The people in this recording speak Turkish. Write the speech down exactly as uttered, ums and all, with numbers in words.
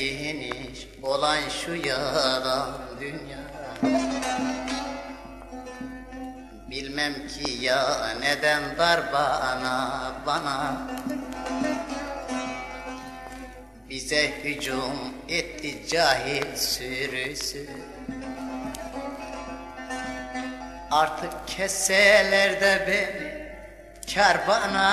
geniş olan şu yalan dünya. Bilmem ki ya neden dar bana bana, bize hücum etti cahil sürüsü. Artık kesseler de beni kâr bana.